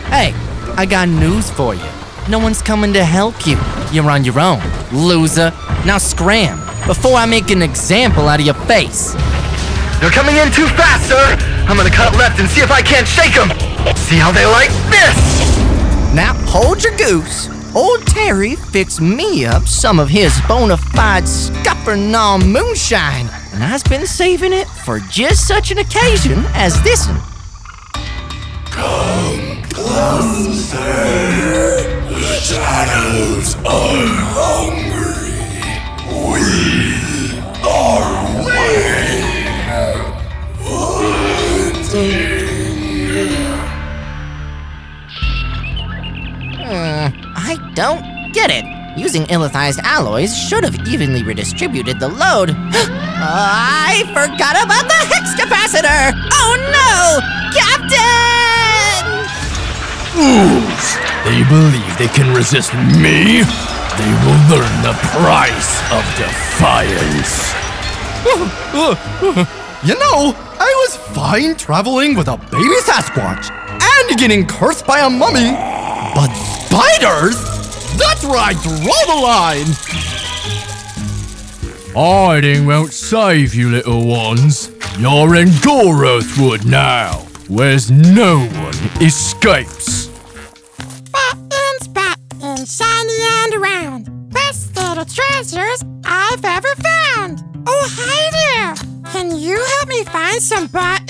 Hey, I got news for you. No one's coming to help you. You're on your own, loser. Now scram, before I make an example out of your face. They're coming in too fast, sir! I'm gonna cut left and see if I can't shake them! See how they like this! Now hold your goose. Old Terry fixed me up some of his bona fide Scuppernong moonshine, and I've been saving it for just such an occasion as this one. Come closer. The shadows are hungry. We are waiting. I don't get it. Using illithized alloys should have evenly redistributed the load. I forgot about the hex capacitor! Oh no! Captain! Fools! They believe they can resist me? They will learn the price of defiance. You know, I was fine traveling with a baby Sasquatch and getting cursed by a mummy, but spiders? That's where I draw the line! Hiding won't save you, little ones. You're in Gorothwood now, where no one escapes. Spotting, shiny and round. Best little treasures I've ever found. Oh, hi there! Can you help me find some buttons?